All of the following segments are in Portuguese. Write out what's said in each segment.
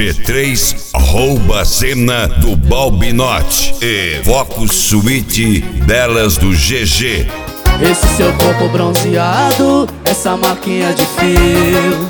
G3 rouba a cena do Balbinote e Focus Suite delas do GG. Esse seu corpo bronzeado, essa marquinha de fio.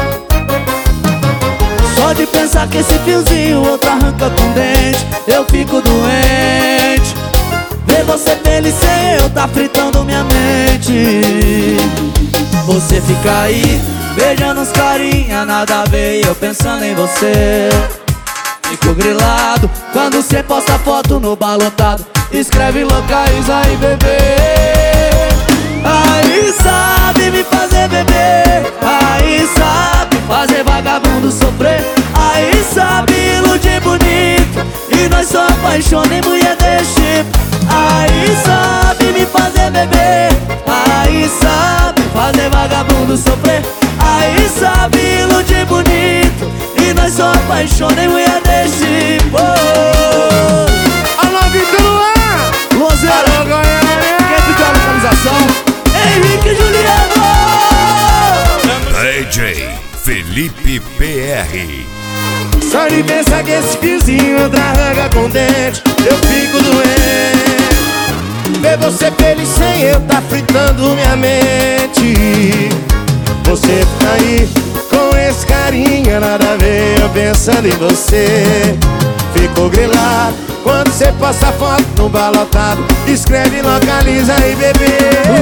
Só de pensar que esse fiozinho outro arranca com dente, eu fico doente. Ver você feliz sem eu tá fritando minha mente. Você fica aí, beijando uns carinha, nada a ver, e eu pensando em você. Fico grilado quando cê posta foto no bar lotado, escreve localiza aí, bebê. Aí sabe me fazer beber, aí sabe fazer vagabundo sofrer, aí sabe iludir bonito, e nós só apaixona em mulher desse tipo. Aí sabe me fazer beber, aí sabe fazer vagabundo sofrer, aí sabe iludir bonito, e nós só apaixona em mulher desse tipo. Alô, Vitor Luan! Luanzeira, quem pediu a localização? Henrique Juliano! DJ Felipe PR. Só de pensar que esse fiozinho outra arranca com dente, eu fico doente. Ver você feliz sem eu tá fritando minha mente. Você fica aí com esse carinha, nada a ver, eu pensando em você. Fico grilado quando você posta foto no bar lotado, escreve localiza aí, bebê.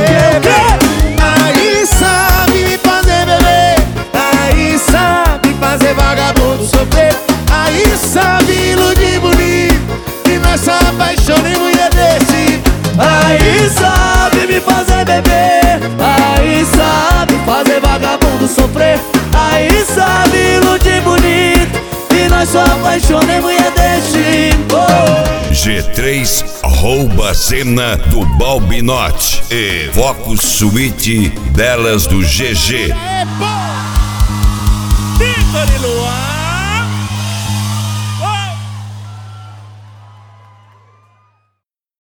Aí sabe me fazer beber, aí sabe fazer vagabundo sofrer, aí sabe iludir bonito, e nós só apaixona em mulher desse. Aí sabe me fazer beber, aí sabe fazer vagabundo sofrer, aí sabe iludir bonito, e nós só apaixona em mulher desse tipo. G3 rouba a cena do Balbinote e Focus Suite delas do GG. Vitor Luan!